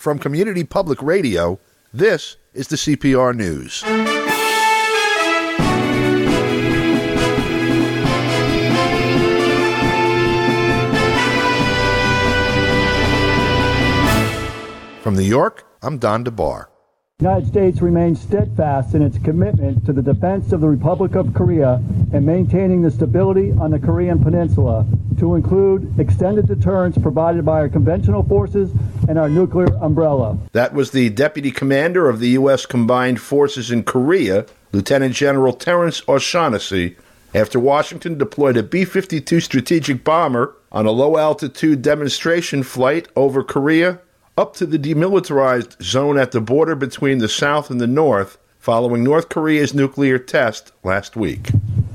From Community Public Radio, this is the CPR News. From New York, I'm Don DeBar. The United States remains steadfast in its commitment to the defense of the Republic of Korea and maintaining the stability on the Korean Peninsula, to include extended deterrence provided by our conventional forces and our nuclear umbrella. That was the Deputy Commander of the U.S. Combined Forces in Korea, Lieutenant General Terrence O'Shaughnessy, after Washington deployed a B-52 strategic bomber on a low-altitude demonstration flight over Korea up to the demilitarized zone at the border between the South and the North, following North Korea's nuclear test last week.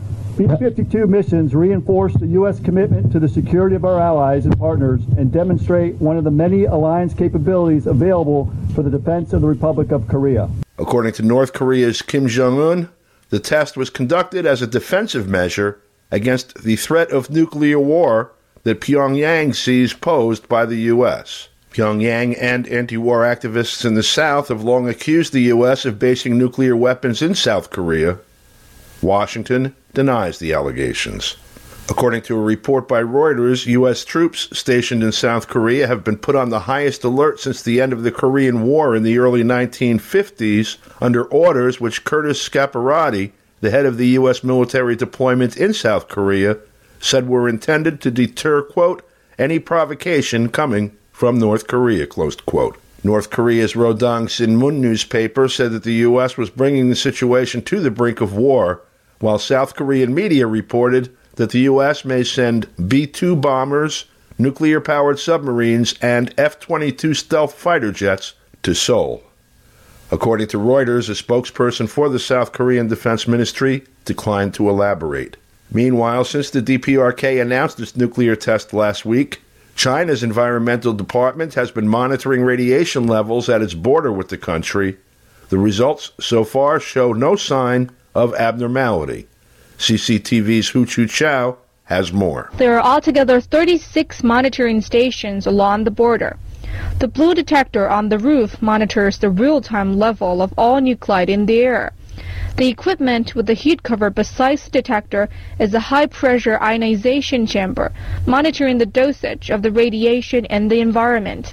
B-52 missions reinforce the U.S. commitment to the security of our allies and partners and demonstrate one of the many alliance capabilities available for the defense of the Republic of Korea. According to North Korea's Kim Jong-un, the test was conducted as a defensive measure against the threat of nuclear war that Pyongyang sees posed by the U.S. Pyongyang and anti-war activists in the South have long accused the U.S. of basing nuclear weapons in South Korea. Washington denies the allegations. According to a report by Reuters, U.S. troops stationed in South Korea have been put on the highest alert since the end of the Korean War in the early 1950s, under orders which Curtis Scaparrotti, the head of the U.S. military deployment in South Korea, said were intended to deter, quote, any provocation coming from North Korea, closed quote. North Korea's Rodong Sinmun newspaper said that the U.S. was bringing the situation to the brink of war, while South Korean media reported that the U.S. may send B-2 bombers, nuclear-powered submarines, and F-22 stealth fighter jets to Seoul. According to Reuters, a spokesperson for the South Korean Defense Ministry declined to elaborate. Meanwhile, since the DPRK announced its nuclear test last week, China's environmental department has been monitoring radiation levels at its border with the country. The results so far show no sign of abnormality. CCTV's Hu Chu Chao has more. There are altogether 36 monitoring stations along the border. The blue detector on the roof monitors the real-time level of all nuclide in the air. The equipment with the heat cover besides the detector is a high-pressure ionization chamber, monitoring the dosage of the radiation in the environment.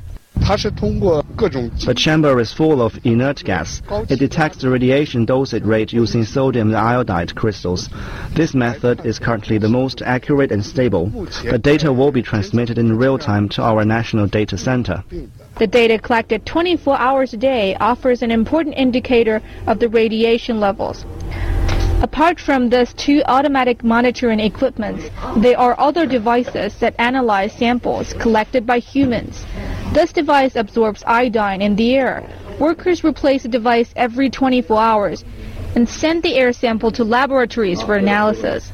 The chamber is full of inert gas. It detects the radiation dosage rate using sodium iodide crystals. This method is currently the most accurate and stable. The data will be transmitted in real time to our national data center. The data collected 24 hours a day offers an important indicator of the radiation levels. Apart from these two automatic monitoring equipments, there are other devices that analyze samples collected by humans. This device absorbs iodine in the air. Workers replace the device every 24 hours and send the air sample to laboratories for analysis.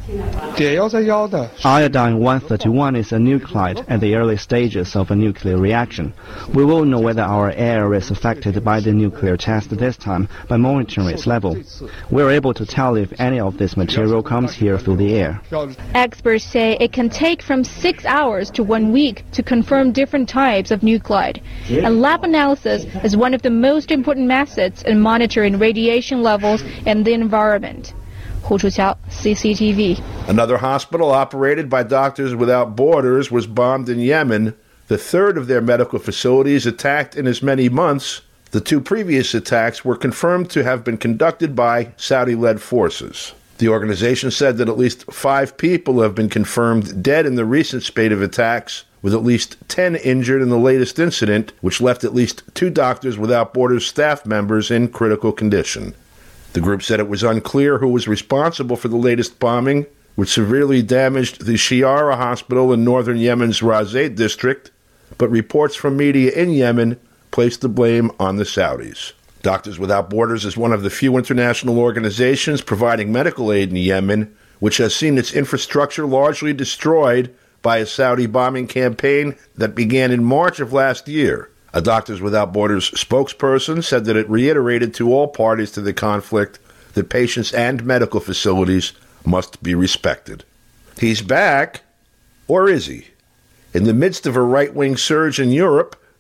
Iodine-131 is a nuclide at the early stages of a nuclear reaction. We will know whether our air is affected by the nuclear test this time by monitoring its level. We are able to tell if any of this material comes here through the air. Experts say it can take from 6 hours to 1 week to confirm different types of nuclide. And lab analysis is one of the most important methods in monitoring radiation levels in the environment. Hu Chuqiao, CCTV. Another hospital operated by Doctors Without Borders was bombed in Yemen, the third of their medical facilities attacked in as many months. The two previous attacks were confirmed to have been conducted by Saudi-led forces. The organization said that at least 5 people have been confirmed dead in the recent spate of attacks, with at least 10 injured in the latest incident, which left at least 2 Doctors Without Borders staff members in critical condition. The group said it was unclear who was responsible for the latest bombing, which severely damaged the Shiara hospital in northern Yemen's Razeh district, but reports from media in Yemen placed the blame on the Saudis. Doctors Without Borders is one of the few international organizations providing medical aid in Yemen, which has seen its infrastructure largely destroyed by a Saudi bombing campaign that began in March of last year. A Doctors Without Borders spokesperson said that it reiterated to all parties to the conflict that patients and medical facilities must be respected. He's back, or is he? In the midst of a right-wing surge in Europe,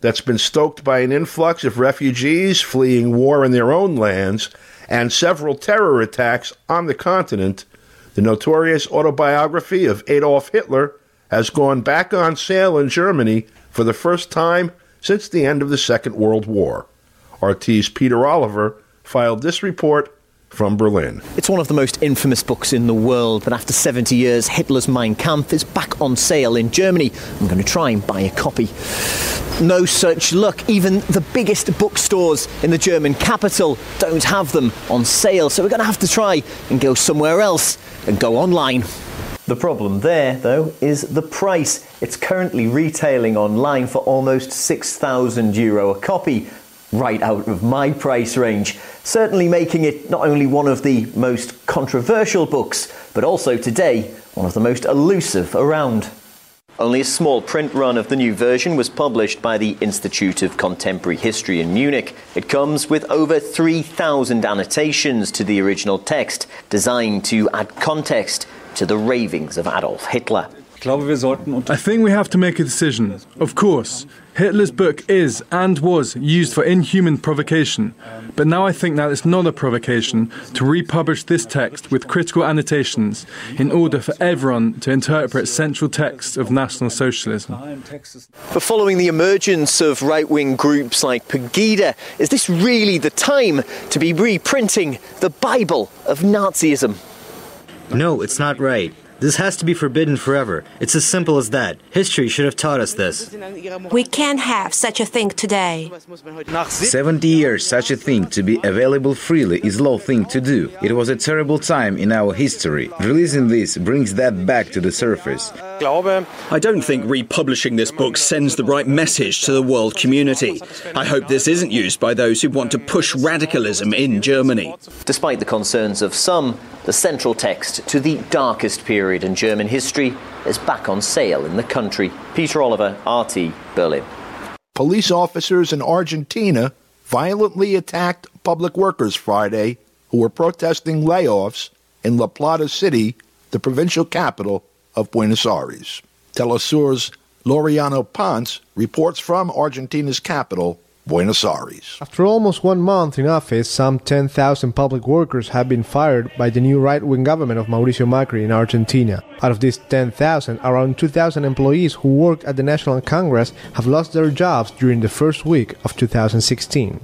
that's been stoked by an influx of refugees fleeing war in their own lands and several terror attacks on the continent, the notorious autobiography of Adolf Hitler has gone back on sale in Germany for the first time since the end of the Second World War. RT's Peter Oliver filed this report from Berlin. It's one of the most infamous books in the world, but after 70 years, Hitler's Mein Kampf is back on sale in Germany. I'm going to try and buy a copy. No such luck. Even the biggest bookstores in the German capital don't have them on sale, so we're going to have to try and go somewhere else and go online. The problem there, though, is the price. It's currently retailing online for almost €6,000 a copy, right out of my price range, certainly making it not only one of the most controversial books, but also today one of the most elusive around. Only a small print run of the new version was published by the Institute of Contemporary History in Munich. It comes with over 3,000 annotations to the original text, designed to add context to the ravings of Adolf Hitler. I think we have to make a decision. Of course, Hitler's book is and was used for inhuman provocation, but now I think that it's not a provocation to republish this text with critical annotations in order for everyone to interpret central texts of National Socialism. But following the emergence of right-wing groups like Pegida, is this really the time to be reprinting the Bible of Nazism? No, it's not right. This has to be forbidden forever. It's as simple as that. History should have taught us this. We can't have such a thing today. 70 years such a thing to be available freely is a low thing to do. It was a terrible time in our history. Releasing this brings that back to the surface. I don't think republishing this book sends the right message to the world community. I hope this isn't used by those who want to push radicalism in Germany. Despite the concerns of some, the central text to the darkest period in German history is back on sale in the country. Peter Oliver, RT, Berlin. Police officers in Argentina violently attacked public workers Friday who were protesting layoffs in La Plata City, the provincial capital of Buenos Aires. Telesur's Laureano Ponce reports from Argentina's capital, Buenos Aires. After almost 1 month in office, some 10,000 public workers have been fired by the new right-wing government of Mauricio Macri in Argentina. Out of these 10,000, around 2,000 employees who worked at the National Congress have lost their jobs during the first week of 2016.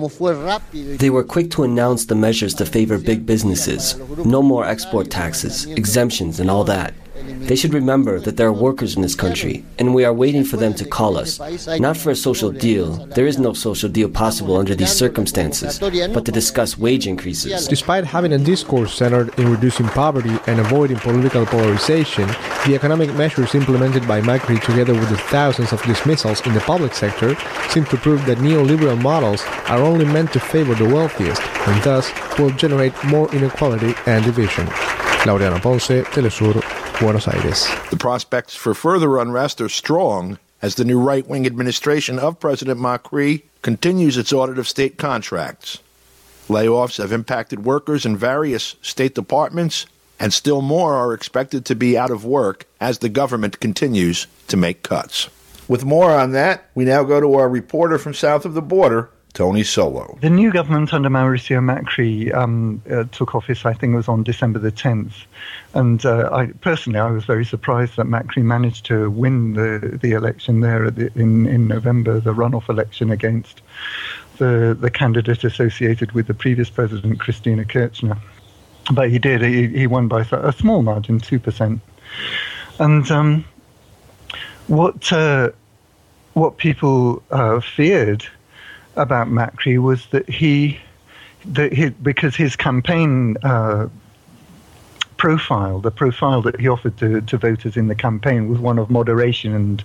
They were quick to announce the measures to favor big businesses. No more export taxes, exemptions, and all that. They should remember that there are workers in this country, and we are waiting for them to call us, not for a social deal. There is no social deal possible under these circumstances, but to discuss wage increases. Despite having a discourse centered in reducing poverty and avoiding political polarization, the economic measures implemented by Macri, together with the thousands of dismissals in the public sector, seem to prove that neoliberal models are only meant to favor the wealthiest, and thus will generate more inequality and division. Laureano Ponce, Telesur, Buenos Aires. The prospects for further unrest are strong as the new right-wing administration of President Macri continues its audit of state contracts. Layoffs have impacted workers in various state departments, and still more are expected to be out of work as the government continues to make cuts. With more on that, we now go to our reporter from south of the border, Tony Solo. The new government under Mauricio Macri took office, I think it was on December the 10th. And I was very surprised that Macri managed to win the election there in November, the runoff election against the candidate associated with the previous president, Cristina Kirchner. But he did. He won by a small margin, 2%. And what people feared about Macri was that because his campaign profile, the profile that he offered to voters in the campaign, was one of moderation and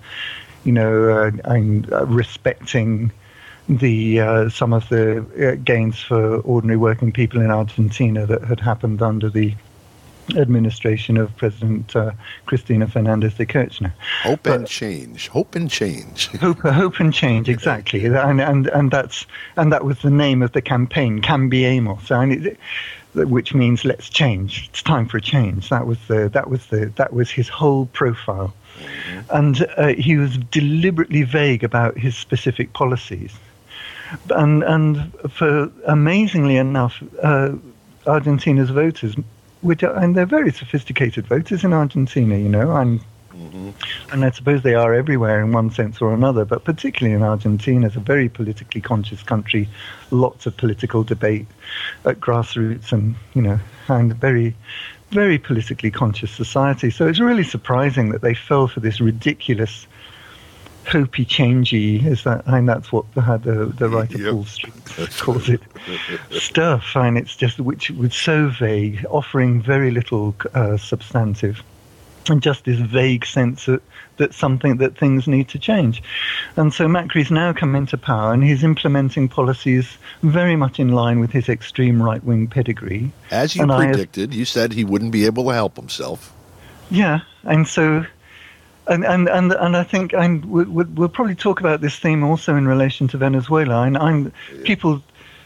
respecting some of the gains for ordinary working people in Argentina that had happened under the administration of President Cristina Fernandez de Kirchner. Hope and change. Hope and change. Hope and change, exactly. And that was the name of the campaign, Cambiemos, which means let's change. It's time for a change. That was his whole profile. And he was deliberately vague about his specific policies. And for amazingly enough, Argentina's voters, and they're very sophisticated voters in Argentina, you know, and I suppose they are everywhere in one sense or another, but particularly in Argentina, it's a very politically conscious country, lots of political debate at grassroots, and, you know, and very, very politically conscious society. So it's really surprising that they fell for this ridiculous hopey changey, that's what the writer Paul Street calls it, stuff, and it's just which was so vague, offering very little substantive, and just this vague sense that things need to change. And so Macri's now come into power, and he's implementing policies very much in line with his extreme right-wing pedigree. As you predicted, you said he wouldn't be able to help himself. Yeah, and so. And I think we'll probably talk about this theme also in relation to Venezuela. And people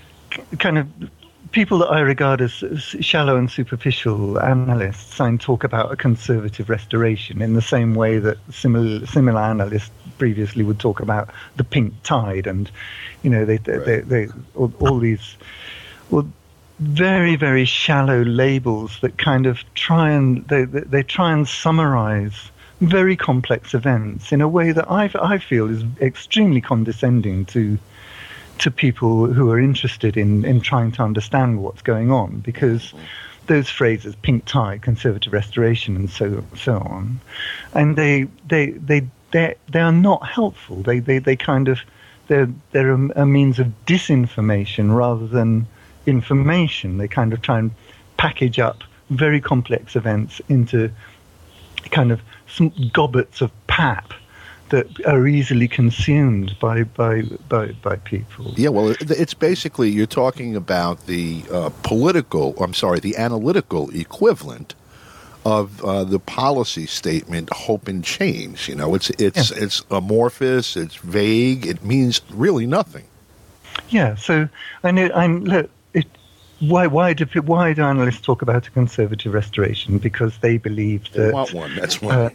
that I regard as shallow and superficial analysts talk about a conservative restoration in the same way that similar analysts previously would talk about the pink tide, and you know they all these very, very shallow labels that kind of try and summarize very complex events in a way that I feel is extremely condescending to people who are interested in trying to understand what's going on, because those phrases, pink tide, conservative restoration, and so on, and they are not helpful. They kind of they're a means of disinformation rather than information. They kind of try and package up very complex events into kind of some gobbets of pap that are easily consumed by people. Yeah, well, it's basically, you're talking about the the analytical equivalent of the policy statement, hope and change. You know, it's amorphous, it's vague, it means really nothing. Yeah, so look, why do analysts talk about a conservative restoration? Because they believe that they want one. That's why.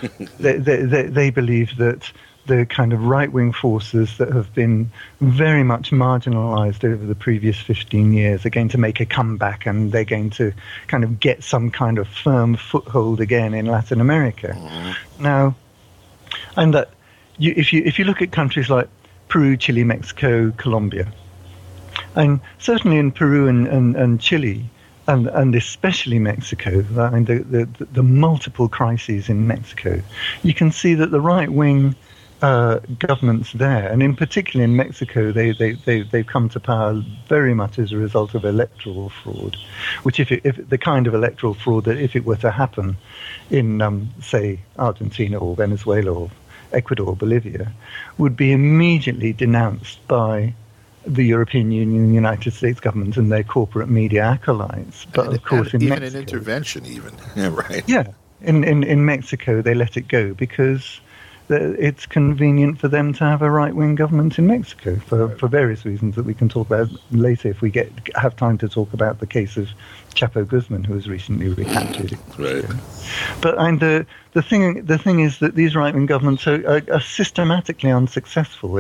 they believe that the kind of right-wing forces that have been very much marginalized over the previous 15 years are going to make a comeback, and they're going to kind of get some kind of firm foothold again in Latin America. Now, and that if you look at countries like Peru, Chile, Mexico, Colombia, and certainly in Peru and Chile, and especially Mexico, and the multiple crises in Mexico, you can see that the right-wing governments there, and in particular in Mexico, they've come to power very much as a result of electoral fraud, which if the kind of electoral fraud that if it were to happen in, say, Argentina or Venezuela or Ecuador or Bolivia, would be immediately denounced by the European Union, the United States government, and their corporate media acolytes. But of course, in even Mexico, an intervention, even right? Yeah, in Mexico they let it go because it's convenient for them to have a right-wing government in Mexico for various reasons that we can talk about later if we have time to talk about the case of Chapo Guzman, who was recently recaptured. Right. But the thing is that these right-wing governments are systematically unsuccessful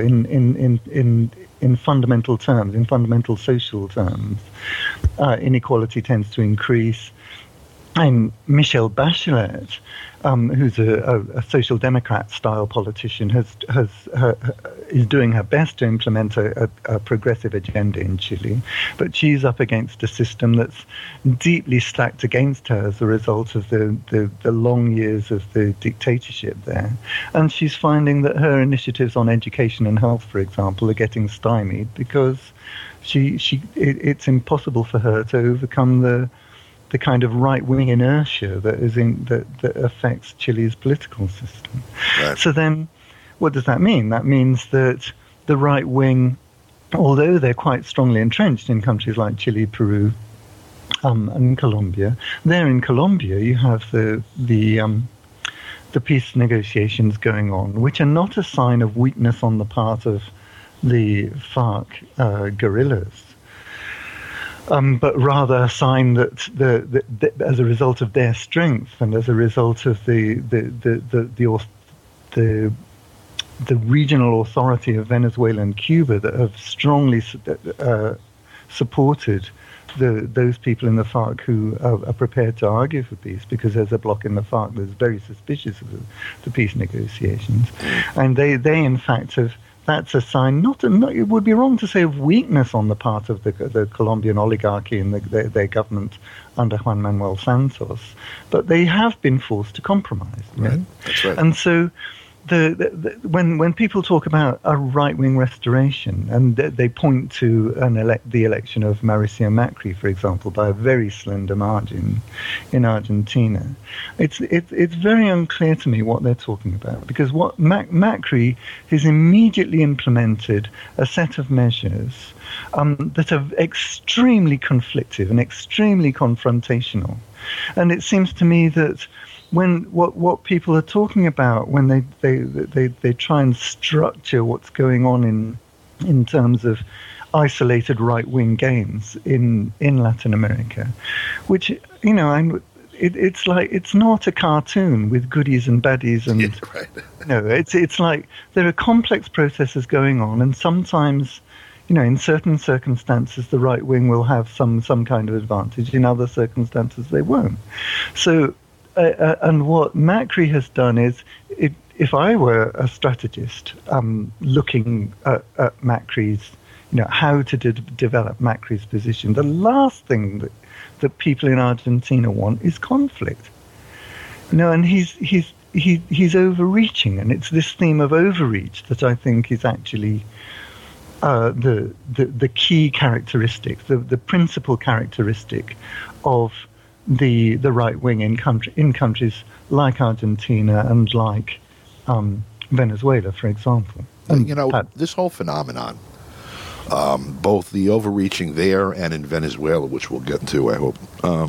in fundamental terms, in fundamental social terms. Inequality tends to increase. And Michelle Bachelet, who's a social democrat style politician, is doing her best to implement a progressive agenda in Chile, but she's up against a system that's deeply stacked against her as a result of the long years of the dictatorship there, and she's finding that her initiatives on education and health, for example, are getting stymied because it's impossible for her to overcome the kind of right-wing inertia that affects Chile's political system. Right. So then, what does that mean? That means that the right-wing, although they're quite strongly entrenched in countries like Chile, Peru, and Colombia. There in Colombia, you have the peace negotiations going on, which are not a sign of weakness on the part of the FARC guerrillas, but rather a sign that as a result of their strength and as a result of the regional authority of Venezuela and Cuba that have strongly supported those people in the FARC who are prepared to argue for peace, because there's a bloc in the FARC that's very suspicious of the peace negotiations, and they in fact have. That's a sign. Not it would be wrong to say of weakness on the part of the Colombian oligarchy and their government under Juan Manuel Santos, but they have been forced to compromise. Right. That's right. And so, when people talk about a right-wing restoration, and they point to the election of Mauricio Macri, for example, by a very slender margin in Argentina, it's very unclear to me what they're talking about, because what Macri has immediately implemented a set of measures that are extremely conflictive and extremely confrontational, and it seems to me that when what people are talking about when they try and structure what's going on in terms of isolated right-wing gains in Latin America, which it's like it's not a cartoon with goodies and baddies and it's like there are complex processes going on, and sometimes in certain circumstances the right wing will have some kind of advantage, in other circumstances they won't. So and what Macri has done is, if I were a strategist looking at Macri's, how to develop Macri's position, the last thing that people in Argentina want is conflict. And he's overreaching, and it's this theme of overreach that I think is actually the key characteristic, the principal characteristic of the right wing in countries like Argentina and like Venezuela, for example. And this whole phenomenon, both the overreaching there and in Venezuela, which we'll get into, I hope,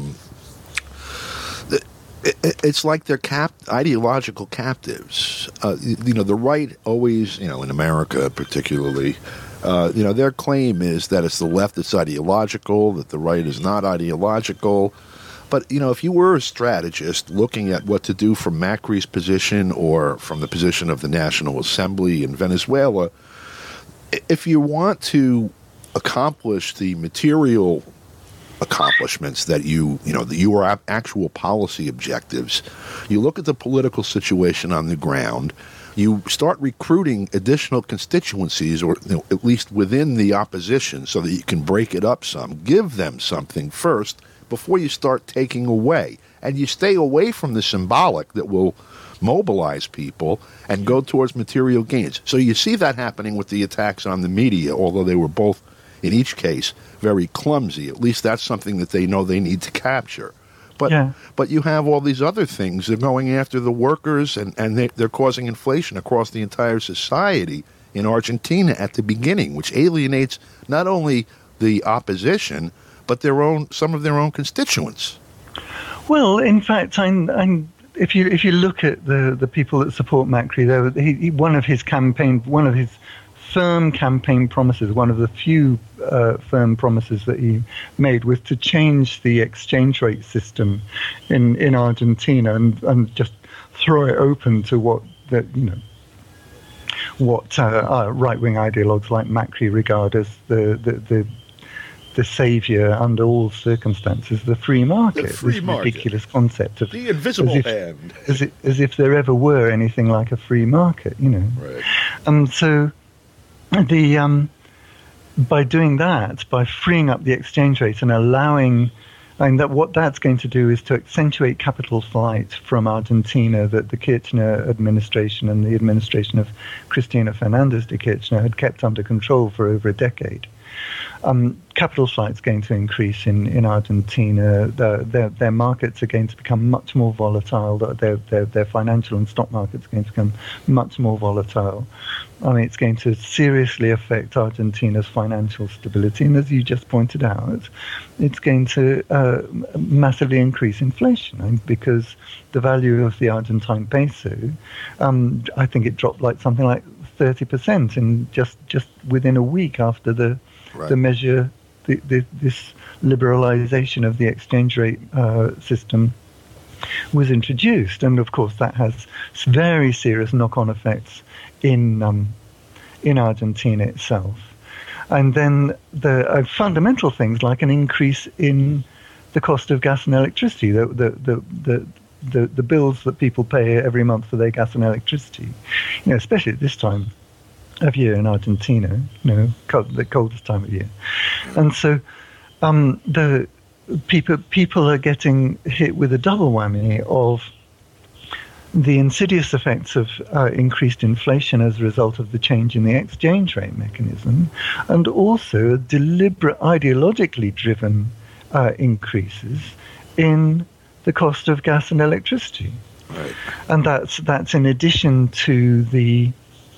it's like they're ideological captives. The right always, in America particularly, their claim is that it's the left that's ideological, that the right is not ideological. But, if you were a strategist looking at what to do from Macri's position or from the position of the National Assembly in Venezuela, if you want to accomplish the material accomplishments that your actual policy objectives, you look at the political situation on the ground, you start recruiting additional constituencies, or at least within the opposition, so that you can break it up some, give them something first before you start taking away. And you stay away from the symbolic that will mobilize people and go towards material gains. So you see that happening with the attacks on the media, although they were both, in each case, very clumsy. At least that's something that they know they need to capture. But you have all these other things. They're going after the workers, and they're causing inflation across the entire society in Argentina at the beginning, which alienates not only the opposition, but some of their own constituents. Well, in fact, if you look at the people that support Macri, one of his firm campaign promises, one of the few firm promises that he made, was to change the exchange rate system in Argentina and just throw it open to what right-wing ideologues like Macri regard as the savior under all circumstances, the free market. This ridiculous concept of the invisible hand, as if there ever were anything like a free market, Right. And so by doing that, by freeing up the exchange rate and allowing, what that's going to do is to accentuate capital flight from Argentina that the Kirchner administration and the administration of Cristina Fernández de Kirchner had kept under control for over a decade. Capital flight's going to increase in Argentina. Their markets are going to become much more volatile. Their financial and stock markets are going to become much more volatile. I mean, it's going to seriously affect Argentina's financial stability. And as you just pointed out, it's going to massively increase inflation, because the value of the Argentine peso, I think it dropped something like 30% in just within a week after the measure, this liberalization of the exchange rate system was introduced. And of course that has very serious knock-on effects in Argentina itself. And then the fundamental things like an increase in the cost of gas and electricity, the bills that people pay every month for their gas and electricity, especially at this time of year in Argentina, the coldest time of year. And so the people are getting hit with a double whammy of the insidious effects of increased inflation as a result of the change in the exchange rate mechanism, and also deliberate ideologically driven increases in the cost of gas and electricity. Right. And that's in addition to the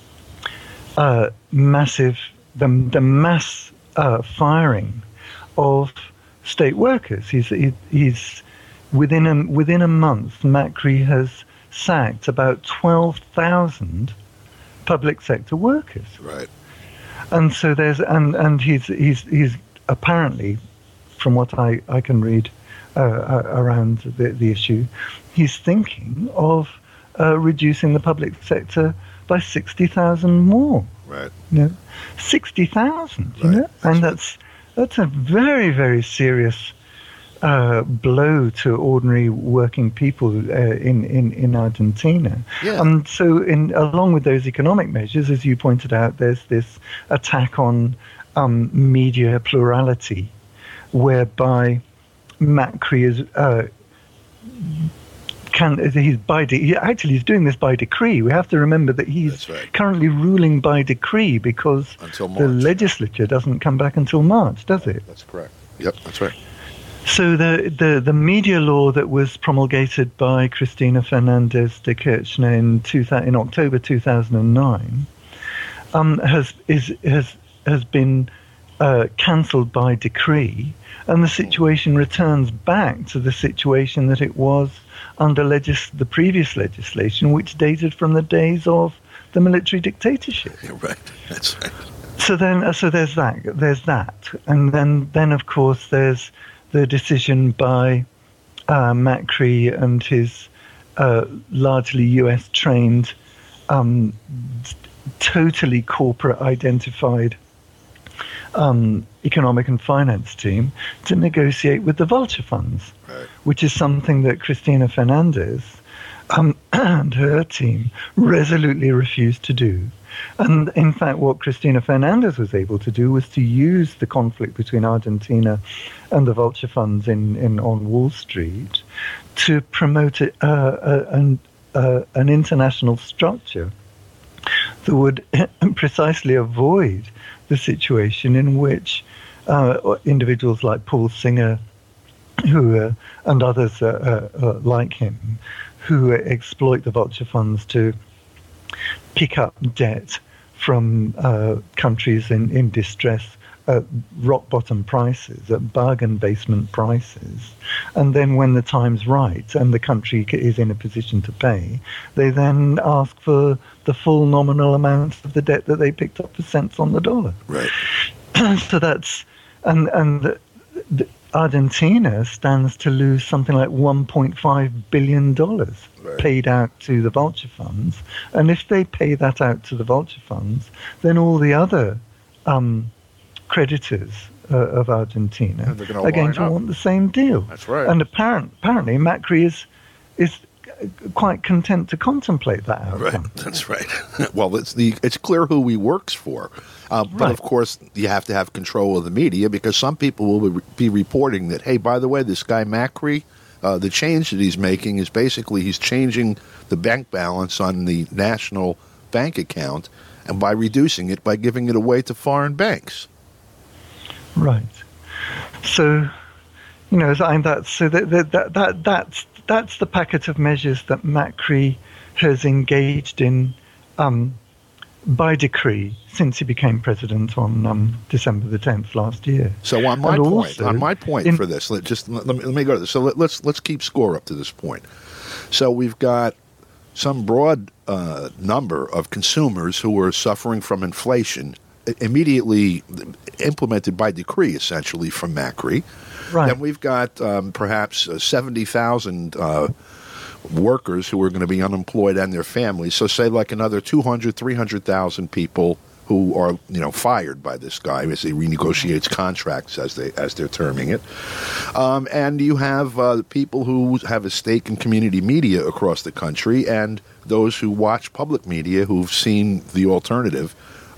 mass firing of state workers. He's within a month, Macri has sacked about 12,000 public sector workers. Right. And so he's apparently, from what I can read around the issue, he's thinking of reducing the public sector by 60,000 more. Right. 60,000. And that's a very, very serious blow to ordinary working people in Argentina. Yeah. So along with those economic measures, as you pointed out, there's this attack on media plurality, whereby Macri is he's doing this by decree. We have to remember that he's currently ruling by decree because the legislature doesn't come back until March, does it? That's correct. Yep, that's right. So the media law that was promulgated by Cristina Fernández de Kirchner in October 2009 has been cancelled by decree, and the situation returns back to the situation that it was under the previous legislation, which dated from the days of the military dictatorship. Yeah, right. That's right. So there's that, and then of course there's the decision by Macri and his largely US trained, totally corporate identified economic and finance team to negotiate with the vulture funds, which is something that Cristina Fernández and her team resolutely refused to do. And in fact, what Cristina Fernández was able to do was to use the conflict between Argentina and the vulture funds on Wall Street to promote an international structure that would precisely avoid the situation in which individuals like Paul Singer, and others like him, who exploit the vulture funds to pick up debt from countries in distress at rock bottom prices, at bargain basement prices, and then when the time's right and the country is in a position to pay, they then ask for the full nominal amount of the debt that they picked up for cents on the dollar. Right. So that's and Argentina stands to lose something like $1.5 billion paid out to the vulture funds, and if they pay that out to the vulture funds, then all the other creditors of Argentina are going to want the same deal. That's right. And apparently Macri is quite content to contemplate that outcome. Right. That's right. Well, it's clear who he works for. But of course, you have to have control of the media, because some people will be reporting that, hey, by the way, this guy Macri, the change that he's making is basically he's changing the bank balance on the national bank account, and by reducing it, by giving it away to foreign banks. Right. So, that's the packet of measures that Macri has engaged in by decree since he became president on December the 10th last year. So on my point for this, let me go to this. So let's keep score up to this point. So we've got some broad number of consumers who are suffering from inflation immediately implemented by decree, essentially, from Macri. Right. Then we've got perhaps 70,000 workers who are going to be unemployed and their families. So say like another 200, 300,000 people who are fired by this guy as he renegotiates contracts, as they're terming it. And you have people who have a stake in community media across the country, and those who watch public media who've seen the alternative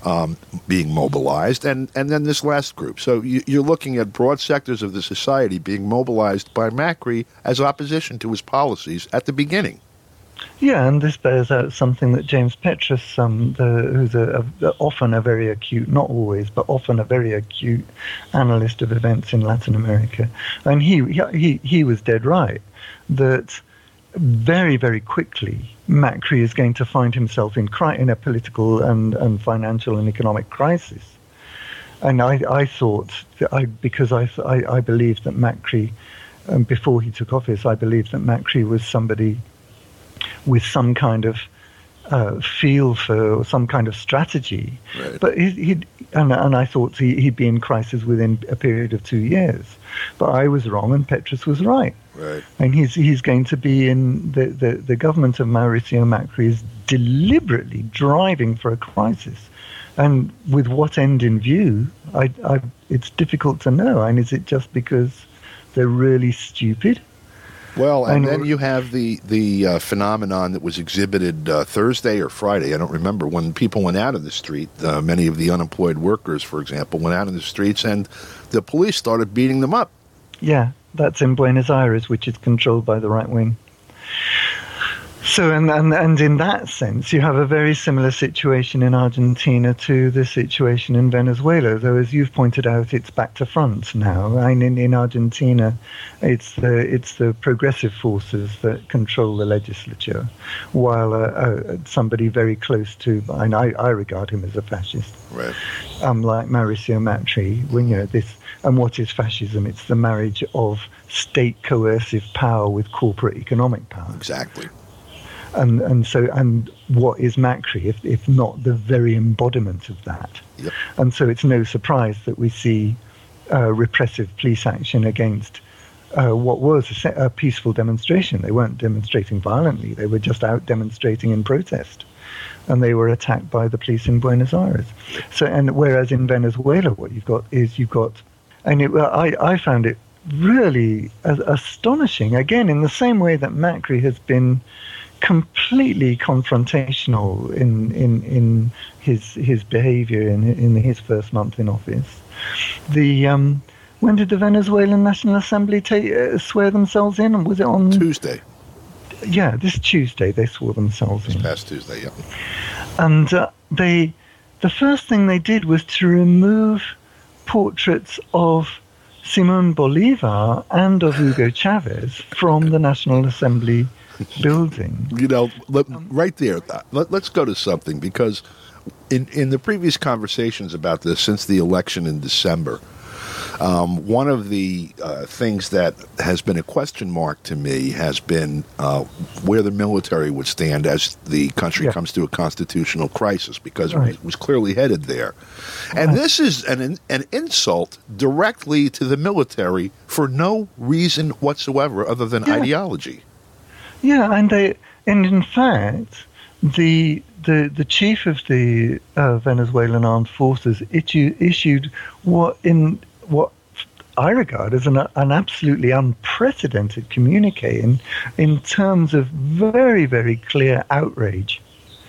being mobilized, and then this last group. So you're looking at broad sectors of the society being mobilized by Macri as opposition to his policies at the beginning. Yeah, and this bears out something that James Petrus, who's often a very acute, not always, but often a very acute analyst of events in Latin America, and he was dead right that very, very quickly Macri is going to find himself in a political and financial and economic crisis. And I thought that because I believed that Macri, before he took office, I believed that Macri was somebody with some kind of feel for some kind of strategy. Right. But I thought he'd be in crisis within a period of 2 years. But I was wrong, and Petrus was right. Right. And he's going to be in the government of Mauricio Macri is deliberately driving for a crisis, and with what end in view? It's difficult to know. And is it just because they're really stupid? Well, and then you have the phenomenon that was exhibited Thursday or Friday, I don't remember, when people went out in the street. Many of the unemployed workers, for example, went out in the streets, and the police started beating them up. Yeah, that's in Buenos Aires, which is controlled by the right wing. So, and in that sense, you have a very similar situation in Argentina to the situation in Venezuela, though, as you've pointed out, it's back to front now. And in Argentina, it's the progressive forces that control the legislature, while somebody very close to, and I regard him as a fascist, right? Like Mauricio Macri, and what is fascism? It's the marriage of state coercive power with corporate economic power. Exactly. And what is Macri if not the very embodiment of that? Yep. And so it's no surprise that we see repressive police action against what was a peaceful demonstration. They weren't demonstrating violently; they were just out demonstrating in protest, and they were attacked by the police in Buenos Aires. So, and whereas in Venezuela, what you've got, and I found it really astonishing. Again, in the same way that Macri has been completely confrontational in his behavior in his first month in office. When did the Venezuelan National Assembly swear themselves in? Was it on Tuesday? Yeah, this Tuesday they swore themselves in. This past Tuesday, yeah. And the first thing they did was to remove portraits of Simón Bolívar and of Hugo Chavez from the National Assembly building. Right there, let's go to something, because in the previous conversations about this since the election in December, one of the things that has been a question mark to me has been where the military would stand as the country comes to a constitutional crisis, because it was clearly headed there. And this is an insult directly to the military for no reason whatsoever other than ideology. Yeah, and in fact, the chief of the Venezuelan armed forces issued what I regard as an absolutely unprecedented communique in terms of very, very clear outrage.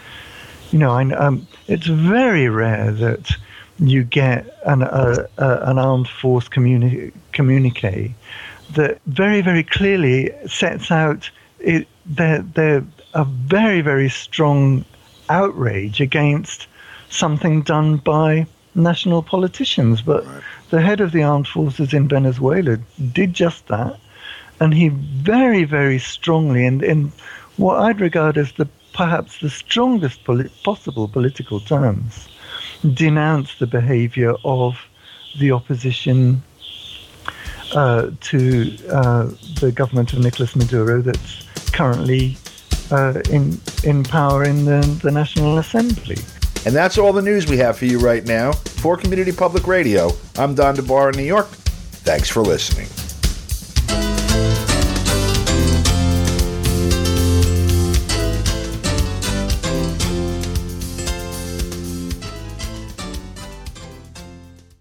It's very rare that you get an armed force communique that very, very clearly sets out they're a very, very strong outrage against something done by national politicians. But the head of the armed forces in Venezuela did just that, and he very, very strongly, in what I'd regard as perhaps the strongest possible political terms, denounced the behavior of the opposition to the government of Nicolas Maduro that's currently in power in the National Assembly. And that's all the news we have for you right now. For Community Public Radio, I'm Don DeBar in New York. Thanks for listening.